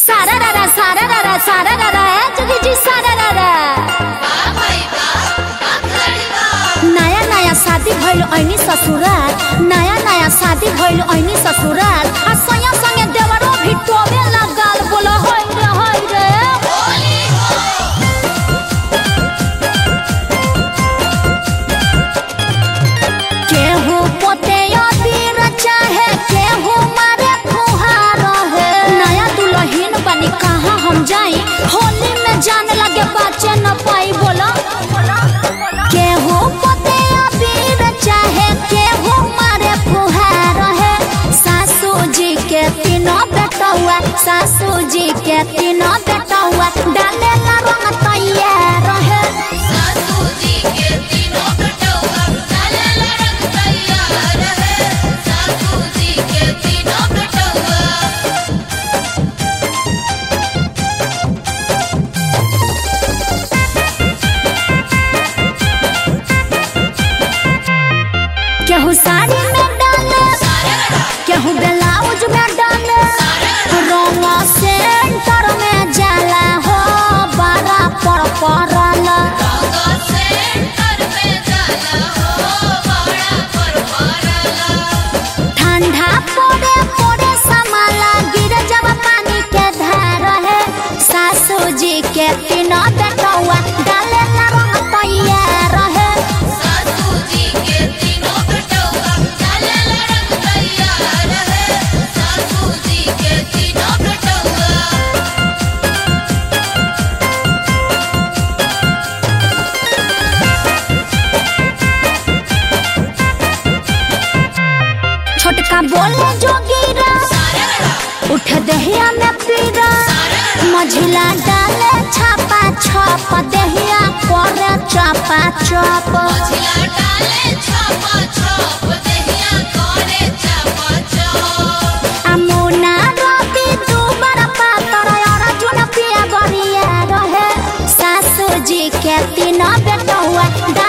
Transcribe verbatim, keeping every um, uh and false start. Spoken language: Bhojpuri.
सारा रारा सारा रारा सारा रारा है जोगी जी सारा रारा। नया नया शादी भइल ऐनी ससुराल, नया नया शादी भइल ऐनी ससुराल। आ सया संगे देवरो भी टोबे लगाल बोला होय रे होय रे। केहू पोते अबीर चाहे केहू मारे फुहार है। नया दुल्हन बनी कहाँ हम जाई, होली में जाने लगे बच्चे न पाई बोला। केहू पोते अबीर चाहे केहू मारे फुहार है। सासू जी के तीनों बेटौआ, सासू जी के तीनों बेटौआ डाले ला रंग तैयार है। सासू जी के तीनों बेटौआ डाले ला रंग तैयार है। सासू जी के तीनों बेटौआ केहू साड़ी में डाले, केहू ब्लाउज में डाले। रंग सेंटर में जाला हो बड़ा पर परला। रंग सेंटर में जाला हो बड़ा पर परला। ठंडा पड़े पड़े समाला गिर जब पानी के धार है। सासू जी के तीनों बेटौआ डाले ला रंग तैयार है। सासू जी के तीनों बेटौआ डाले ला रंग तैयार है। सासू जी के तीनों बेटौआ छोटका बोले जोगीरा उठ दहिया में पीरा। मझिला डाले छापा छप दहिया करे चापा चप। मझिला डाले छापा छप दहिया करे चापा चप। अमुना रोटी दुबर पातर अर्जुन पिया गरिया रहे। सासू जी के तीनों बेटौआ